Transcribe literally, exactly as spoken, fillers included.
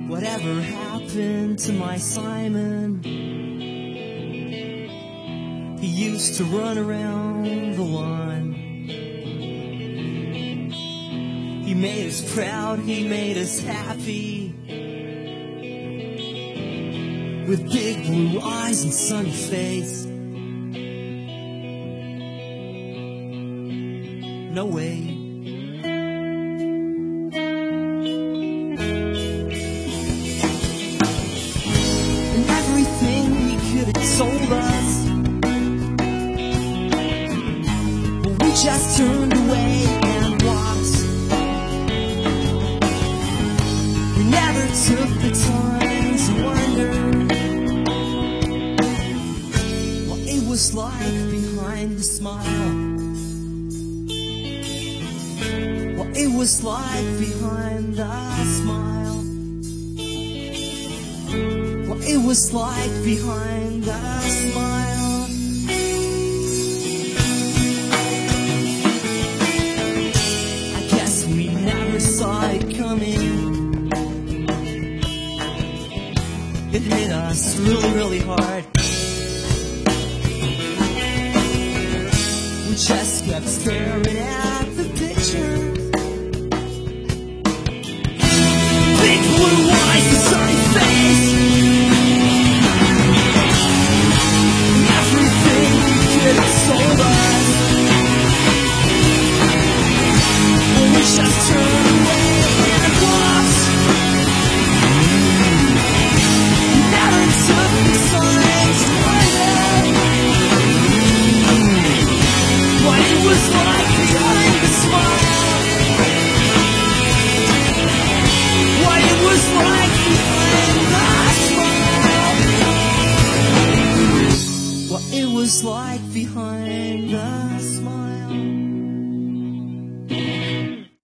Whatever happened to my Simon? He used to run around the lawn. He made us proud, he made us happy, with big blue eyes and sunny face. No way. And everything he could have told us, but we just turned away and walked. We never took the time to wonder what it was like behind the smile, what it was like behind the smile, what it was like behind the smile. I guess we never saw it coming. It hit us really, really hard. We just kept staring at the picture. Big blue eyes and sunny face. Everything we could have sold us, but we just turned away and walked. Never took the time to wonder what it was like behind the smile, what it was like behind the smile, what it was like behind